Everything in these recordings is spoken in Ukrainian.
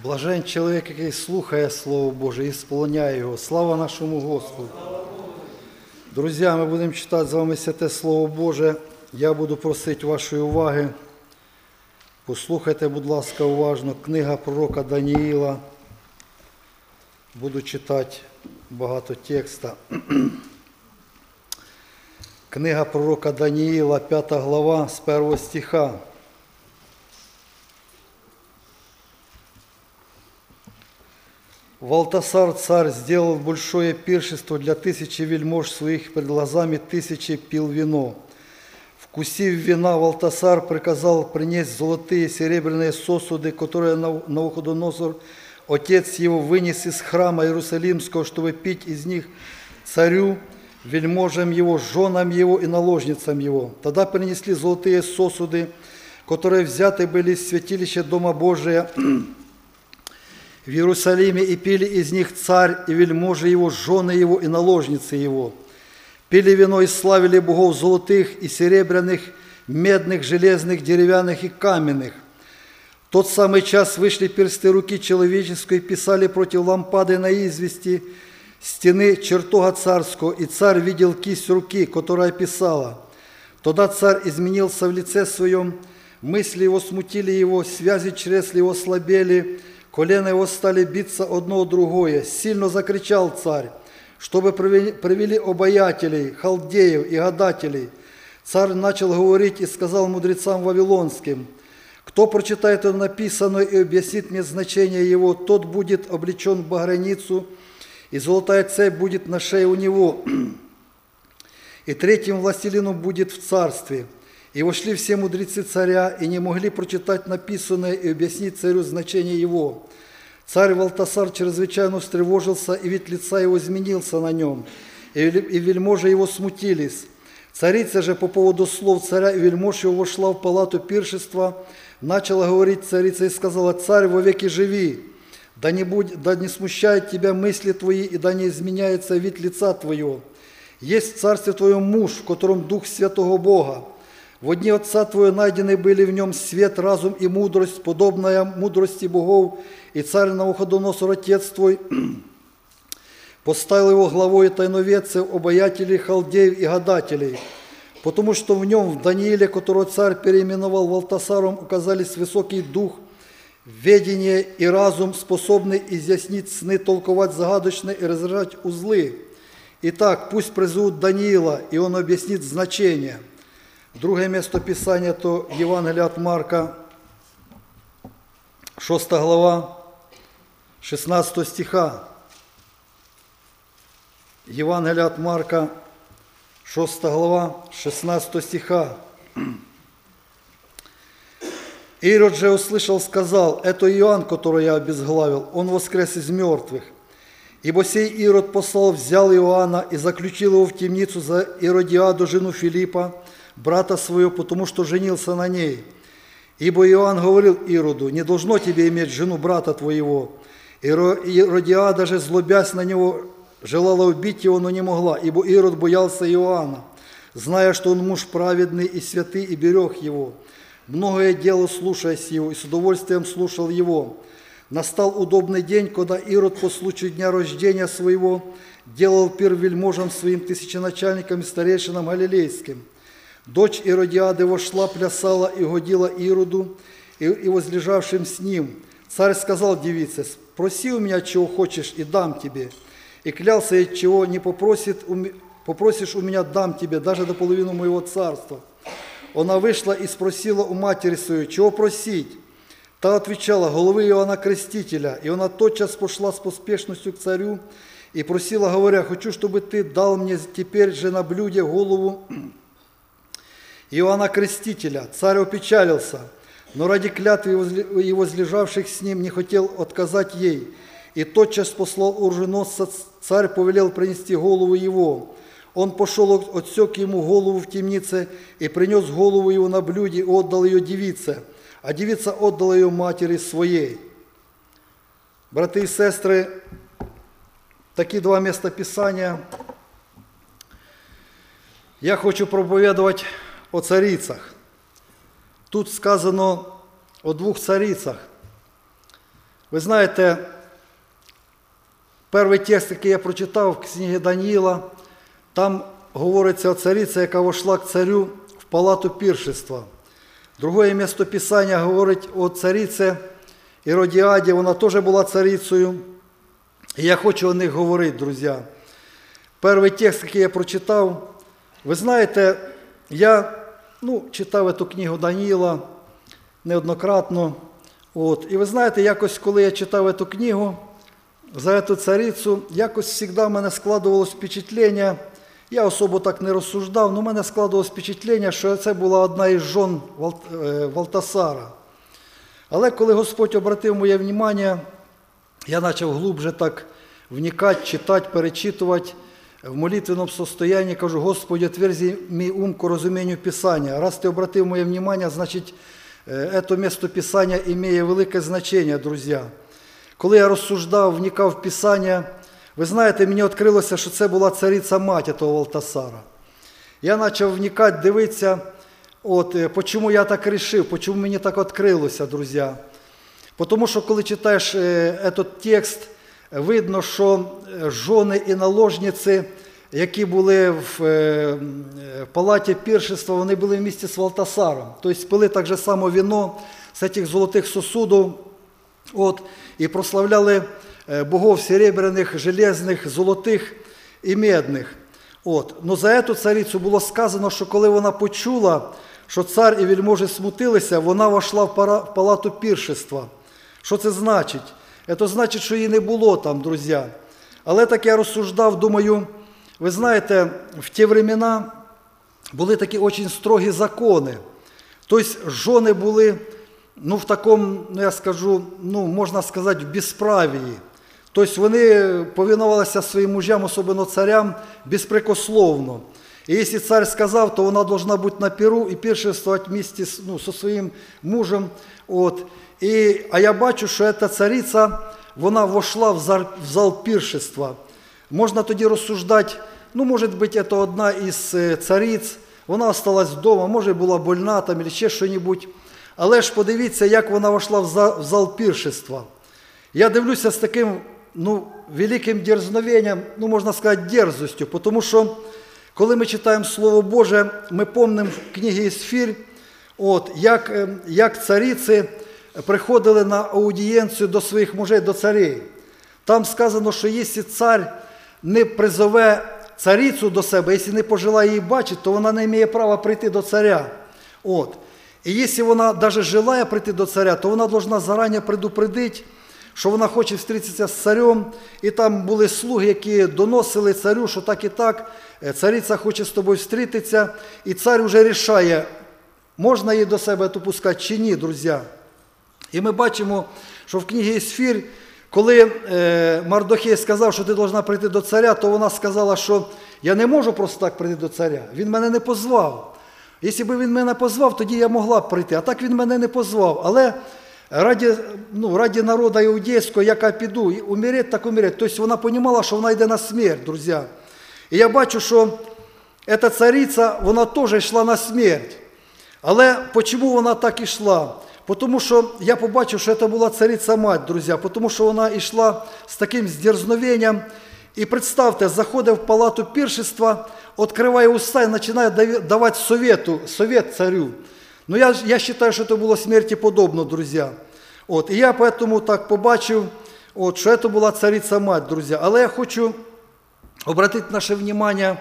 Блажен чоловік, який слухає Слово Боже і сповняє його. Слава нашому Господу! Друзі, ми будемо читати з вами святе Слово Боже. Я буду просити вашої уваги. Послухайте, будь ласка, уважно. Книга пророка Даниїла. Буду читати багато текста. Книга пророка Даниила, 5 глава, с 1 стиха. Валтасар царь сделал большое пиршество для 1000 вельмож своих, пред глазами 1000 пил вино. Вкусив вина, Валтасар приказал принести золотые и серебряные сосуды, которые Навуходоносор, отец его, вынес из храма Иерусалимского, чтобы пить из них царю, вельможам его, женам его и наложницам его. Тогда принесли золотые сосуды, которые взяты были из святилища Дома Божия в Иерусалиме, и пили из них царь и вельможи его, жены его и наложницы его. Пили вино и славили богов золотых и серебряных, медных, железных, деревянных и каменных. В тот самый час вышли персты руки человеческой и писали против лампады на извести стены чертога царского, и царь видел кисть руки, которая писала. Тогда царь изменился в лице своем, мысли его смутили его, связи чресл его слабели, колена его стали биться одно о другое. Сильно закричал царь, чтобы привели обаятелей, халдеев и гадателей. Царь начал говорить и сказал мудрецам вавилонским: кто прочитает это написанное и объяснит мне значение его, тот будет облечен в багряницу, и золотая цепь будет на шее у него, и третьим властелину будет в царстве. И вошли все мудрецы царя, и не могли прочитать написанное и объяснить царю значение его. Царь Валтасар чрезвычайно встревожился, и вид лица его изменился на нем, и вельможи его смутились. Царица же по поводу слов царя и вельмож его вошла в палату пиршества, начала говорить царица и сказала: «Царь, вовеки живи, да не смущают тебя мысли твои, и да не изменяется вид лица твоего. Есть в царстве твоем муж, в котором Дух Святого Бога. Во дни отца твоего найдены были в нем свет, разум и мудрость, подобная мудрости богов, и царь Навуходоносор, отец твой, поставил его главой тайноведцев, обаятелей, халдеев и гадателей, потому что в нем, в Данииле, которого царь переименовал Валтасаром, оказались высокий дух, ведение и разум, способны изъяснить сны, толковать загадочно и разрешать узлы. Итак, пусть призовут Даниила, и он объяснит значение». Друге место Писания, то Євангелія от Марка, 6 глава, 16 стиха. Євангелія от Марка, 6 глава, 16 стиха. Ирод же услышал, сказал: «Это Иоанн, которого я обезглавил, он воскрес из мертвых». Ибо сей Ирод послал, взял Иоанна и заключил его в темницу за Иродиаду, жену Филиппа, брата своего, потому что женился на ней. Ибо Иоанн говорил Ироду: «Не должно тебе иметь жену брата твоего». Иродиада же, злобясь на него, желала убить его, но не могла, ибо Ирод боялся Иоанна, зная, что он муж праведный и святый, и берег его. Многое делал, слушаясь его, и с удовольствием слушал его. Настал удобный день, когда Ирод по случаю дня рождения своего делал пир вельможам своим, тысяченачальникам и старейшинам галилейским. Дочь Иродиады вошла, плясала и угодила Ироду и возлежавшим с ним. Царь сказал девице: «Проси у меня, чего хочешь, и дам тебе». И клялся ей: «Чего не попросишь у меня, дам тебе, даже до половины моего царства». Она вышла и спросила у матери своей: «Чего просить?» Та отвечала: «Головы Иоанна Крестителя». И она тотчас пошла с поспешностью к царю и просила, говоря: «Хочу, чтобы ты дал мне теперь же на блюде голову Иоанна Крестителя». Царь опечалился, но ради клятвы и возлежавших с ним не хотел отказать ей. И тотчас послал оруженосца, царь повелел принести голову его. Он пошел, отсек ему голову в темнице и принес голову его на блюде и отдал ее девице, а девица отдала ее матери своей. Брати і сестри, такі два місця Писання. Я хочу проповідувати о царицях. Тут сказано о двох царицях. Ви знаєте, перший текст, який я прочитав в книгі Даниїла, там говориться о цариці, яка вошла к царю в палату пиршества. Другое містописання говорить о цариці Іродіаді, вона теж була царицею. І я хочу о них говорити, друзі. Перший текст, який я прочитав, ви знаєте, я читав цю книгу Даниїла неоднократно. І ви знаєте, якось, коли я читав цю книгу за цю царицю, якось завжди в мене складувалось впечатлення, я особо так не розсуждав, але в мене складувалось впечатлення, що це була одна із жон Валтасара. Але коли Господь обратив моє увагу, я почав глубже так вникати, читати, перечитувати в молитвенному состоянии, кажу: Господи, отверзи мій ум к розумінню Писання. Раз ти обратив моє увагу, значить, це місто Писання має велике значення, друзі. Коли я розсуждав, вникав в Писання, ви знаєте, мені відкрилося, що це була цариця-мать того Валтасара. Я почав вникати, дивитися, чому я так вирішив, чому мені так відкрилося, друзі. Тому що, коли читаєш цей текст, видно, що жони і наложниці, які були в палаті пиршества, вони були в місті з Валтасаром. Тобто пили так же само вино з цих золотих сосудів, і прославляли богов серебряних, железних, золотих і медних. Но за цю царицю було сказано, що коли вона почула, що цар і вельможі смутилися, вона вошла в палату пиршества. Що це значить? Це значить, що її не було там, друзі. Але так я розсуждав, думаю, ви знаєте, в ті времена були такі дуже строгі закони. Тобто жони були, в такому, я скажу, можна сказати, в безправії. Тобто вони повинувалися своїм мужам, особливо царям, безпрекословно. І якщо цар сказав, то вона повинна бути на пиру і пиршествувати вместе зі своїм мужем. А я бачу, що ця цариця, вона вошла в зал пиршества. Можна тоді розсуждати, може бути, це одна із цариць, вона залишилась вдома, може була больна там, або ще щось. Але ж подивіться, як вона вошла в зал пиршества. Я дивлюся з таким, великим дерзновенням, можна сказати, дерзостю, тому що, коли ми читаємо Слово Боже, ми пам'ятаємо в книгі Ісфір, як цариці приходили на аудієнцію до своїх мужей, до царів. Там сказано, що якщо цар не призове царицю до себе, якщо не пожелає її бачити, то вона не має права прийти до царя. І якщо вона навіть желає прийти до царя, то вона повинна зарані предупредити, що вона хоче зустрітися з царем, і там були слуги, які доносили царю, що так і так, цариця хоче з тобою зустрітися, і цар вже рішає, можна її до себе допускати чи ні, друзі. І ми бачимо, що в книгі Ісфір, коли Мардохей сказав, що ти повинна прийти до царя, то вона сказала, що я не можу просто так прийти до царя, він мене не позвав. Якщо б він мене позвав, тоді я могла б прийти, а так він мене не позвав. Але раді народу іудейського, яка піду, умереть, так умереть. Тобто вона розуміла, що вона йде на смерть, друзі. І я бачу, що ця цариця, вона теж йшла на смерть. Але чому вона так йшла? Тому що я побачив, що це була цариця-мать, друзі, тому що вона йшла з таким здерзновенням. І представте, заходить в палату пиршества, відкриває уста і починає давати совет царю. Я вважаю, що це було смерті подобно, друзі. І я тому так побачив, що це була цариця-мать, друзі. Але я хочу обратити наше увагу,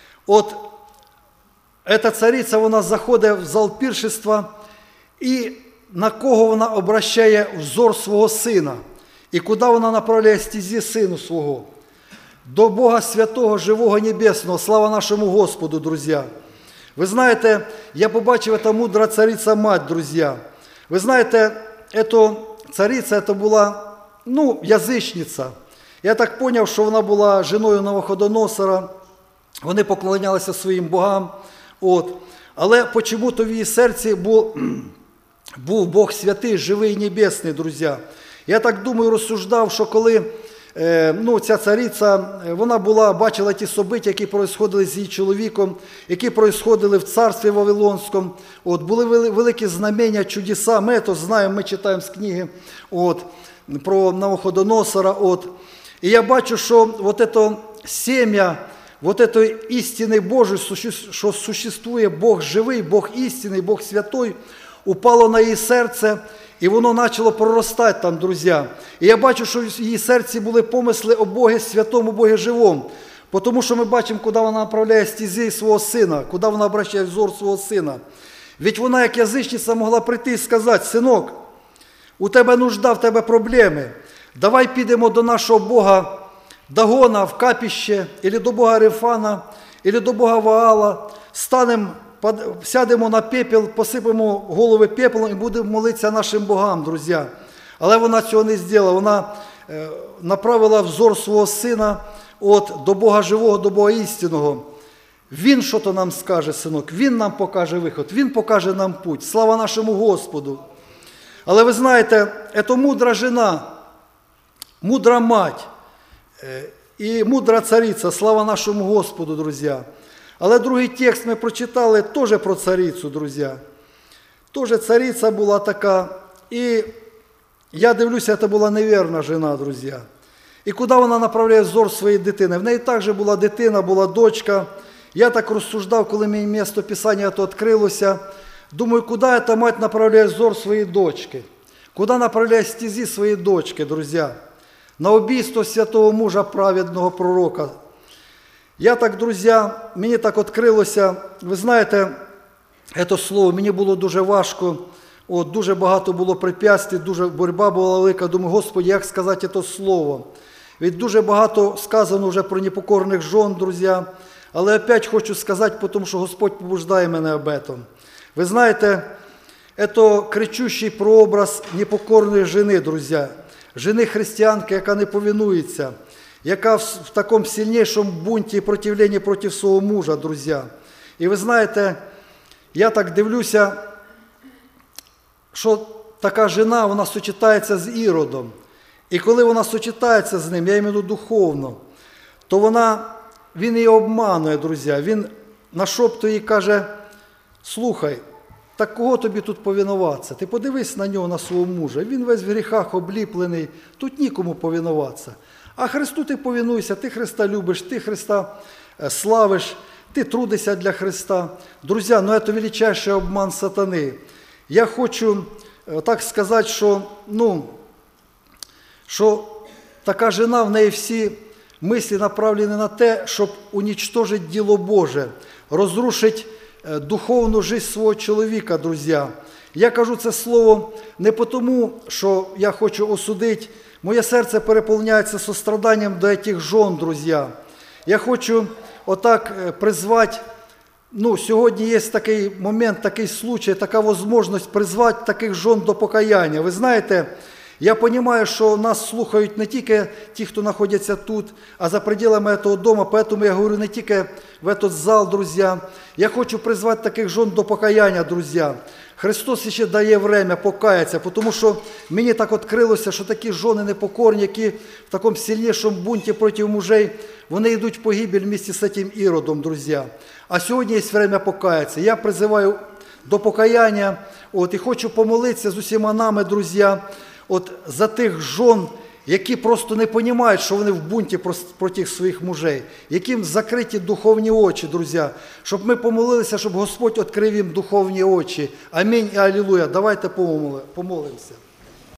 ця цариця, вона заходить в зал пиршества, і на кого вона обращає взор свого сина, і куди вона направляє стезі сину свого. До Бога Святого, Живого, Небесного, слава нашому Господу, друзі. Ви знаєте, я побачив, це мудра цариця-мать, друзі. Ви знаєте, ця цариця, це була, язичниця. Я так зрозумів, що вона була жіною Навуходоносора, вони поклонялися своїм богам. Але чому-то в її серці був Бог святий, живий, небесний, друзі. Я так думаю, розсуждав, що коли ця цариця, вона бачила ті события, які происходили з її чоловіком, які происходили в царстві Вавилонському. Були великі знамення, чудеса, ми це знаємо, ми читаємо з книги. про Навуходоносора. І я бачу, що це сім'я, цієї істини Божої, що существує Бог живий, Бог істинний, Бог святой, упало на її серце, і воно почало проростати там, друзі. І я бачу, що в її серці були помисли о Богі святому, Богі живому. Тому що ми бачимо, куди вона направляє стези свого сина, куди вона обращає взор свого сина. Ведь вона, як язичниця, могла прийти і сказати: синок, у тебе нужда, в тебе проблеми. Давай підемо до нашого Бога Дагона в капіще, або до Бога Рефана, або до Бога Ваала, сядемо на пепел, посипемо голови пеплом і будемо молитися нашим богам, друзі. Але вона цього не зробила. Вона направила взор свого сина до Бога живого, до Бога істинного. Він що-то нам скаже, синок, Він нам покаже виход, Він покаже нам путь. Слава нашому Господу! Але ви знаєте, це мудра жена, мудра мать і мудра цариця, слава нашому Господу, друзі. Але другий текст ми прочитали теж про царицю, друзі. Теж цариця була така, і я дивлюся, це була невірна жена, друзі. І куди вона направляє взор своєї дитини? В неї також була дитина, була дочка. Я так розсуждав, коли мені місто Писання відкрилося. Думаю, куди ця мать направляє взор своєї дочки? Куди направляє стези своєї дочки, друзі? На убійство святого мужа, праведного пророка. Я так, друзі, мені так відкрилося, ви знаєте, це слово, мені було дуже важко, дуже багато було препятствий, дуже боротьба була велика. Думаю, Господи, як сказати це слово? Ведь дуже багато сказано вже про непокорних жон, друзі, але опять хочу сказати, тому що Господь побуждає мене об этом. Ви знаєте, це кричущий прообраз непокорної жени, друзі, жени християнки, яка не повинується, яка в такому сильнішому бунті і противленні проти свого мужа, друзі. І ви знаєте, я так дивлюся, що така жена, вона сочетається з Іродом. І коли вона сочетається з ним, я іменно духовно, то він її обманує, друзі. Він нашоптує і каже: слухай, так кого тобі тут повинуватися? Ти подивись на нього, на свого мужа. Він весь в гріхах обліплений, тут нікому повинуватися. А Христу ти повинуйся, ти Христа любиш, ти Христа славиш, ти трудишся для Христа. Друзі, це величайший обман сатани. Я хочу так сказати, що така жена, в неї всі мислі направлені на те, щоб уничтожити діло Боже, розрушити духовну життя свого чоловіка, друзі. Я кажу це слово не тому, що я хочу осудити. Моє серце переповняється состраданням до цих жон, друзі. Я хочу отак призвати, сьогодні є такий момент, такий случай, така можливість призвати таких жон до покаяння. Ви знаєте, я розумію, що нас слухають не тільки ті, хто знаходяться тут, а за пределами цього дому, тому я говорю не тільки в цей зал, друзі. Я хочу призвати таких жон до покаяння, друзі. Христос ще дає время покаятися, тому що мені так відкрилося, що такі жони непокорні, які в такому сильнішому бунті проти мужей, вони йдуть в погибель вместе з цим Іродом, друзі. А сьогодні є время покаятися. Я призиваю до покаяння, і хочу помолитися з усіма нами, друзі, за тих жон, які просто не розуміють, що вони в бунті проти своїх мужей, яким закриті духовні очі, друзі, щоб ми помолилися, щоб Господь відкрив їм духовні очі. Амінь і алілуя. Давайте помолимося.